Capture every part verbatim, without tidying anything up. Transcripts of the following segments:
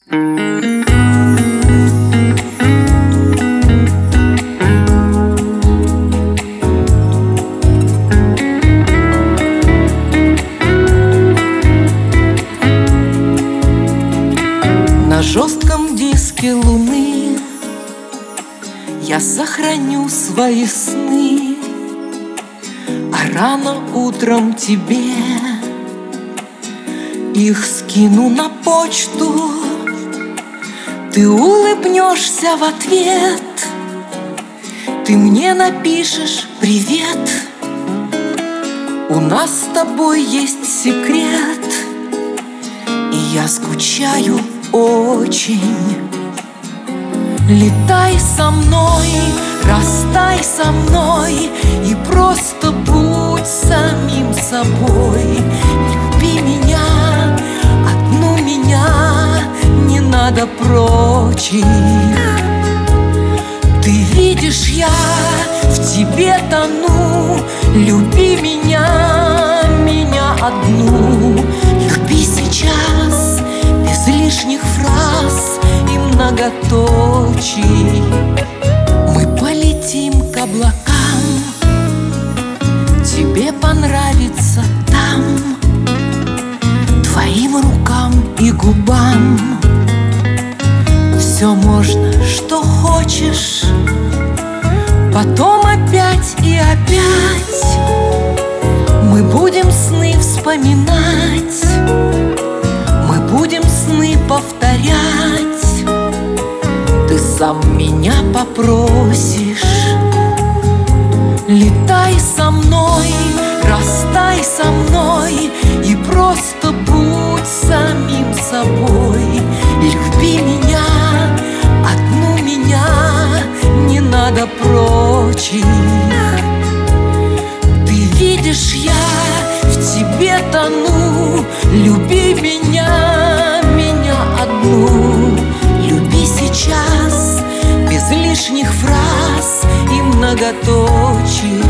На жестком диске луны я сохраню свои сны, а рано утром тебе их скину на почту. Ты улыбнешься в ответ, ты мне напишешь привет. У нас с тобой есть секрет, и я скучаю очень. Летай со мной, растай со мной и просто будь самим собой. Люби меня, одну меня, не надо прочих. Ты видишь, я в тебе тону. Люби меня, меня одну. Люби сейчас, без лишних фраз и многоточий. Мы полетим к облакам, тебе понравится там, твоим рукам и губам. Все можно, что хочешь, потом опять и опять мы будем сны вспоминать, мы будем сны повторять. Ты сам меня попросишь. Летай со мной, растай со мной и просто будь самим собой. Люби меня, одну меня, не надо прочих. Ты видишь, я в тебе тону. Люби меня, меня одну. Люби сейчас, без лишних фраз и многоточий.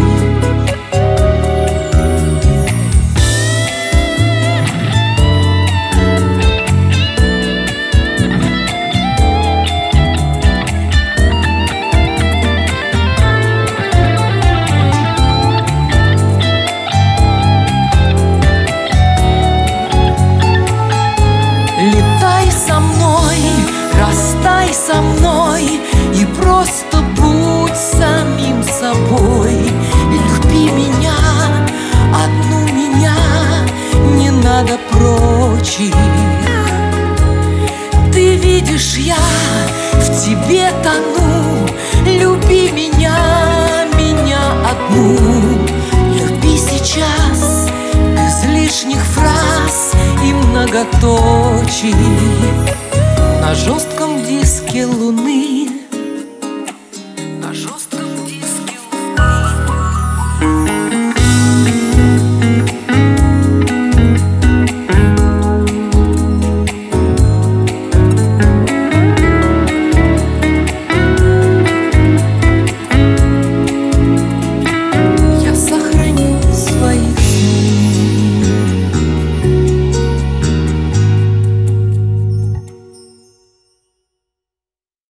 Летай со мной, растай со мной и просто будь самим собой. Люби меня, одну меня, не надо прочих. Ты видишь, я в тебе тону. Люби меня, меня одну. Люби сейчас, без лишних фраз и многоточий. На жестком диске луны